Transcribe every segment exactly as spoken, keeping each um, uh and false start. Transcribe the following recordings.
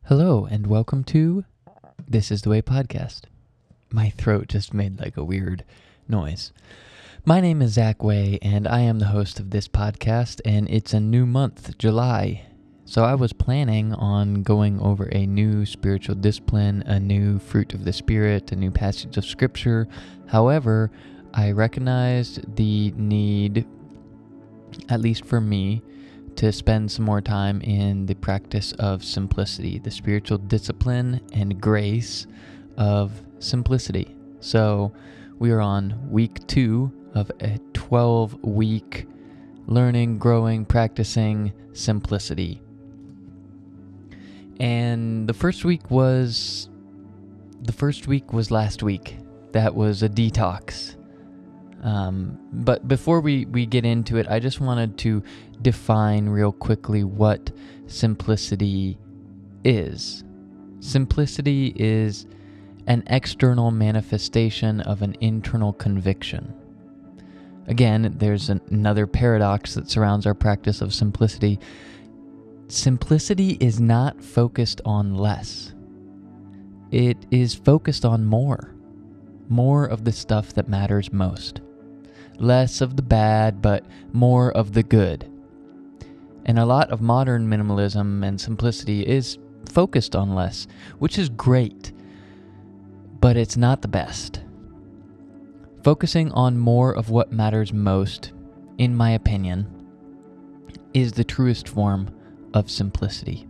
Hello, and welcome to This Is The Way podcast. My throat just made like a weird noise. My name is Zach Way, and I am the host of this podcast, and it's a new month, July. So I was planning on going over a new spiritual discipline, a new fruit of the Spirit, a new passage of Scripture. However, I recognized the need, at least for me, to spend some more time in the practice of simplicity, the spiritual discipline and grace of simplicity. So we are on week two of a twelve-week learning, growing, practicing simplicity. And the first week was, the first week was last week. That was a detox. Um, but before we, we get into it, I just wanted to define real quickly what simplicity is. Simplicity is an external manifestation of an internal conviction. Again, there's an, another paradox that surrounds our practice of simplicity. Simplicity is not focused on less. It is focused on more. More of the stuff that matters most. Less of the bad, but more of the good. And a lot of modern minimalism and simplicity is focused on less, which is great, but it's not the best. Focusing on more of what matters most, in my opinion, is the truest form of simplicity.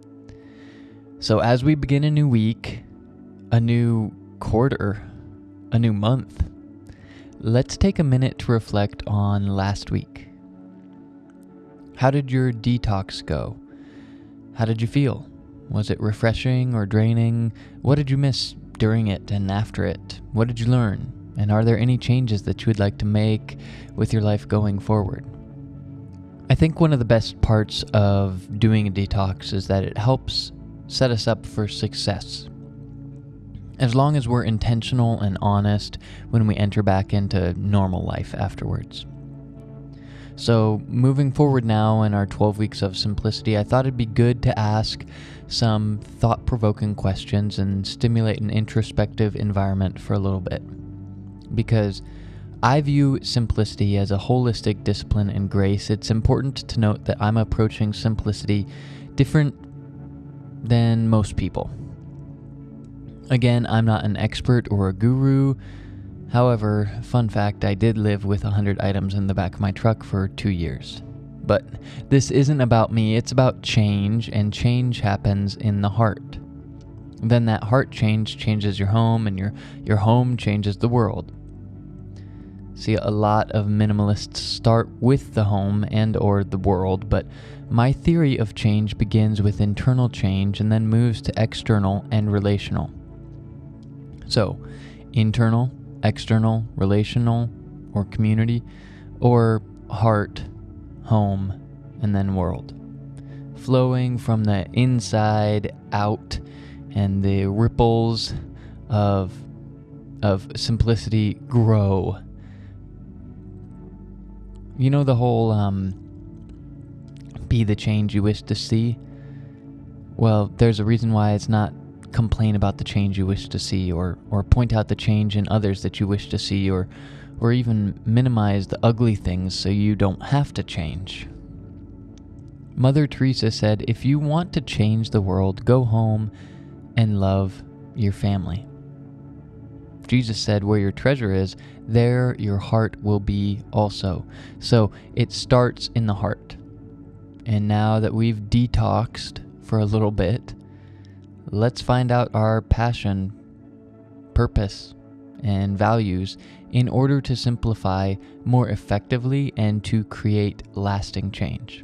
So as we begin a new week, a new quarter, a new month, let's take a minute to reflect on last week. How did your detox go? How did you feel? Was it refreshing or draining? What did you miss during it and after it? What did you learn? And are there any changes that you would like to make with your life going forward? I think one of the best parts of doing a detox is that it helps set us up for success. As long as we're intentional and honest when we enter back into normal life afterwards. So moving forward now in our twelve weeks of simplicity, I thought it'd be good to ask some thought-provoking questions and stimulate an introspective environment for a little bit. Because I view simplicity as a holistic discipline and grace. It's important to note that I'm approaching simplicity different than most people. Again, I'm not an expert or a guru. However, fun fact, I did live with one hundred items in the back of my truck for two years. But this isn't about me, it's about change, and change happens in the heart. Then that heart change changes your home, and your, your home changes the world. See, a lot of minimalists start with the home and or the world, but my theory of change begins with internal change and then moves to external and relational. So, internal, external, relational, or community, or heart, home, and then world. Flowing from the inside out, and the ripples of, of simplicity grow. You know the whole, um, be the change you wish to see? Well, there's a reason why it's not complain about the change you wish to see, or or point out the change in others that you wish to see, or or even minimize the ugly things so you don't have to change. Mother Teresa said, if you want to change the world, go home and love your family. Jesus said, where your treasure is, there your heart will be also. So it starts in the heart. And now that we've detoxed for a little bit, let's find out our passion, purpose, and values in order to simplify more effectively and to create lasting change.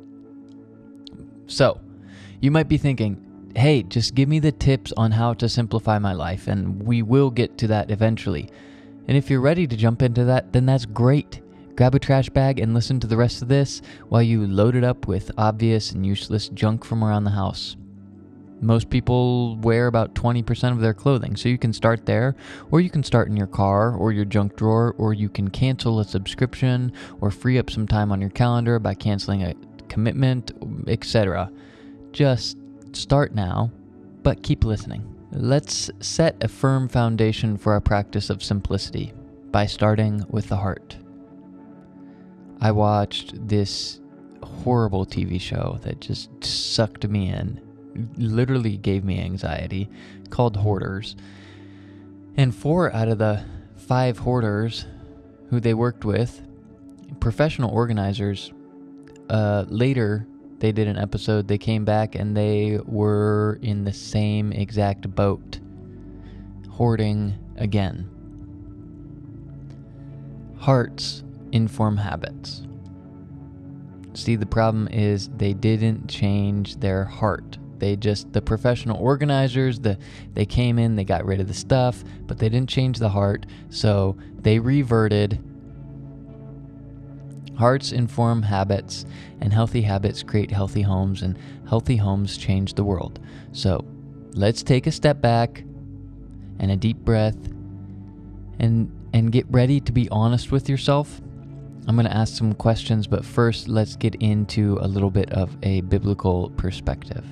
So, you might be thinking, hey, just give me the tips on how to simplify my life, and we will get to that eventually. And if you're ready to jump into that, then that's great. Grab a trash bag and listen to the rest of this while you load it up with obvious and useless junk from around the house. Most people wear about twenty percent of their clothing, so you can start there, or you can start in your car or your junk drawer, or you can cancel a subscription or free up some time on your calendar by canceling a commitment, et cetera. Just start now, but keep listening. Let's set a firm foundation for our practice of simplicity by starting with the heart. I watched this horrible T V show that just sucked me in, literally gave me anxiety, called Hoarders. And four out of the five hoarders who they worked with, professional organizers, uh, later they did an episode, they came back and they were in the same exact boat, hoarding again. Hearts inform habits. See, the problem is they didn't change their heart. They just, the professional organizers, the they came in, they got rid of the stuff, but they didn't change the heart, so they reverted. Hearts inform habits, and healthy habits create healthy homes, and healthy homes change the world. So let's take a step back and a deep breath and and get ready to be honest with yourself. I'm going to ask some questions, but first let's get into a little bit of a biblical perspective.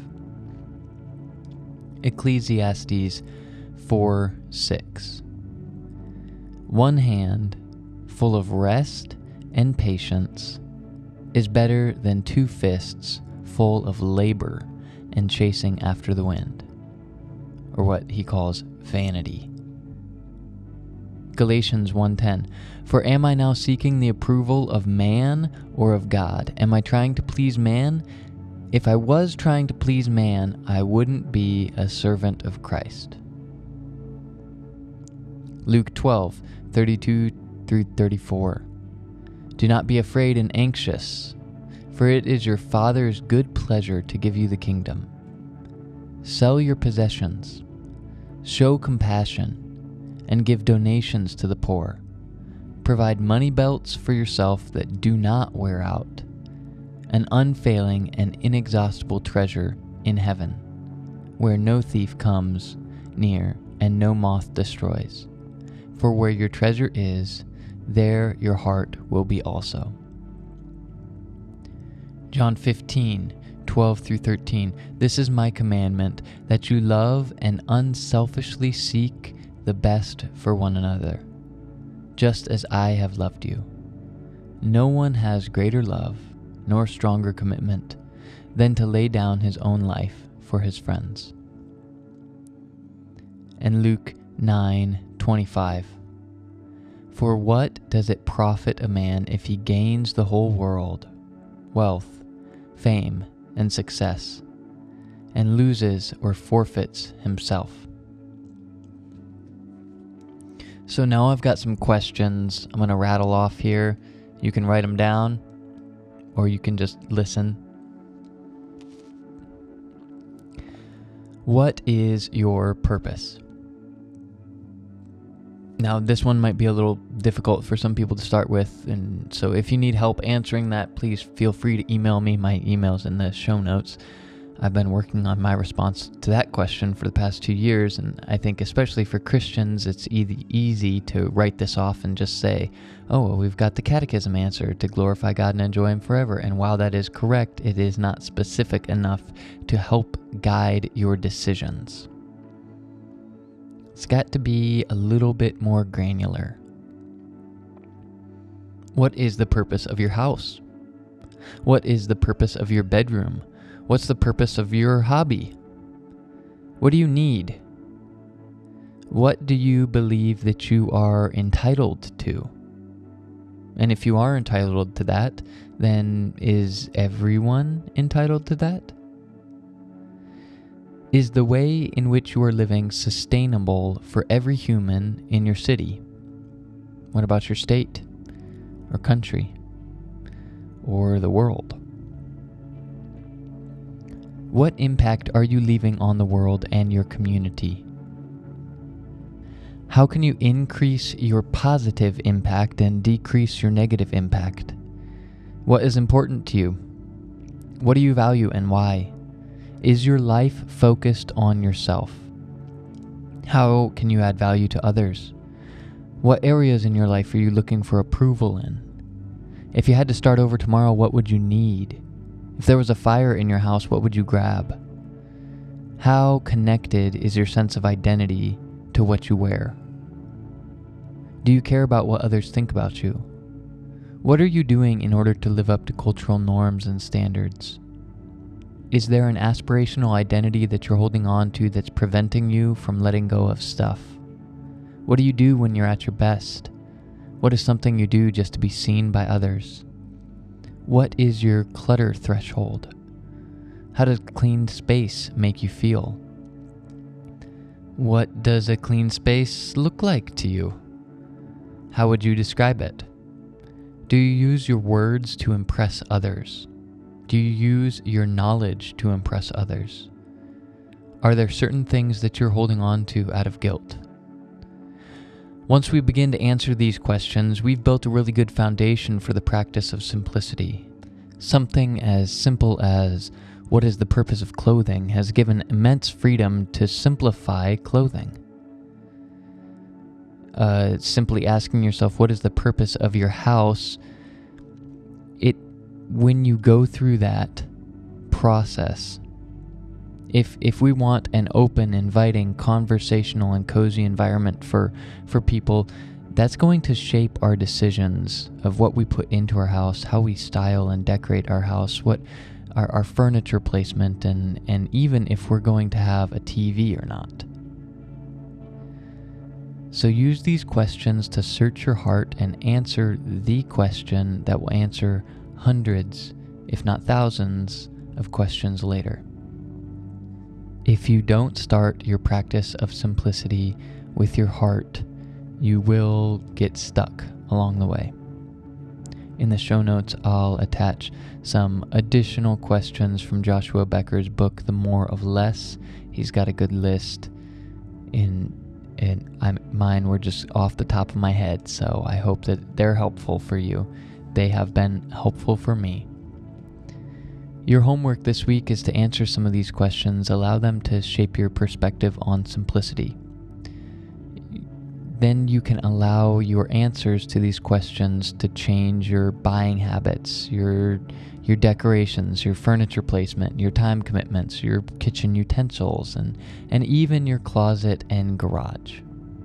Ecclesiastes four six. One hand full of rest and patience is better than two fists full of labor and chasing after the wind, or what he calls vanity. Galatians one ten. For am I now seeking the approval of man or of God? Am I trying to please man? If I was trying to please man, I wouldn't be a servant of Christ. Luke twelve thirty-two through thirty-four. Do not be afraid and anxious, for it is your Father's good pleasure to give you the kingdom. Sell your possessions, show compassion, and give donations to the poor. Provide money belts for yourself that do not wear out, an unfailing and inexhaustible treasure in heaven, where no thief comes near and no moth destroys. For where your treasure is, there your heart will be also. John fifteen twelve through thirteen. This is my commandment, that you love and unselfishly seek the best for one another, just as I have loved you. No one has greater love nor stronger commitment than to lay down his own life for his friends. And Luke nine twenty-five. For what does it profit a man if he gains the whole world, wealth, fame, and success, and loses or forfeits himself? So now I've got some questions I'm going to rattle off here. You can write them down, or you can just listen. What is your purpose? Now, this one might be a little difficult for some people to start with, and so if you need help answering that, please feel free to email me. My email's in the show notes. I've been working on my response to that question for the past two years, and I think especially for Christians, it's easy, easy to write this off and just say, oh, well, we've got the catechism answer, to glorify God and enjoy Him forever. And while that is correct, it is not specific enough to help guide your decisions. It's got to be a little bit more granular. What is the purpose of your house? What is the purpose of your bedroom? What's the purpose of your hobby? What do you need? What do you believe that you are entitled to? And if you are entitled to that, then is everyone entitled to that? Is the way in which you are living sustainable for every human in your city? What about your state, or country, or the world? What impact are you leaving on the world and your community? How can you increase your positive impact and decrease your negative impact? What is important to you? What do you value and why? Is your life focused on yourself? How can you add value to others? What areas in your life are you looking for approval in? If you had to start over tomorrow, what would you need? If there was a fire in your house, what would you grab? How connected is your sense of identity to what you wear? Do you care about what others think about you? What are you doing in order to live up to cultural norms and standards? Is there an aspirational identity that you're holding on to that's preventing you from letting go of stuff? What do you do when you're at your best? What is something you do just to be seen by others? What is your clutter threshold? How does clean space make you feel? What does a clean space look like to you? How would you describe it? Do you use your words to impress others? Do you use your knowledge to impress others? Are there certain things that you're holding on to out of guilt? Once we begin to answer these questions, we've built a really good foundation for the practice of simplicity. Something as simple as, what is the purpose of clothing, has given immense freedom to simplify clothing. Uh, simply asking yourself, what is the purpose of your house? It, when you go through that process, if if we want an open, inviting, conversational, and cozy environment for for people, that's going to shape our decisions of what we put into our house, how we style and decorate our house, what our, our furniture placement, and, and even if we're going to have a T V or not. So use these questions to search your heart and answer the question that will answer hundreds, if not thousands, of questions later. If you don't start your practice of simplicity with your heart, you will get stuck along the way. In the show notes, I'll attach some additional questions from Joshua Becker's book, The More of Less. He's got a good list. In, in I'm, mine were just off the top of my head, so I hope that they're helpful for you. They have been helpful for me. Your homework this week is to answer some of these questions, allow them to shape your perspective on simplicity. Then you can allow your answers to these questions to change your buying habits, your your decorations, your furniture placement, your time commitments, your kitchen utensils, and, and even your closet and garage.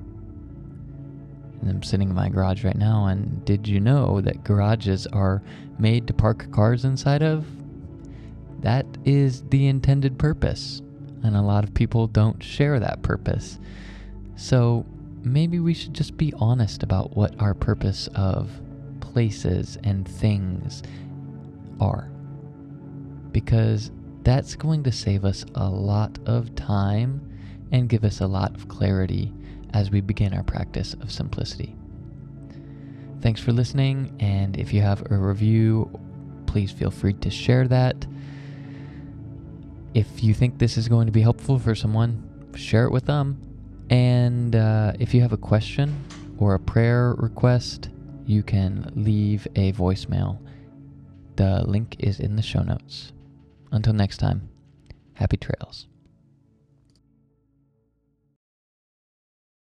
And I'm sitting in my garage right now, and did you know that garages are made to park cars inside of? That is the intended purpose, and a lot of people don't share that purpose. So maybe we should just be honest about what our purpose of places and things are, because that's going to save us a lot of time and give us a lot of clarity as we begin our practice of simplicity. Thanks for listening, and if you have a review, please feel free to share that. If you think this is going to be helpful for someone, share it with them. And uh, if you have a question or a prayer request, you can leave a voicemail. The link is in the show notes. Until next time, happy trails.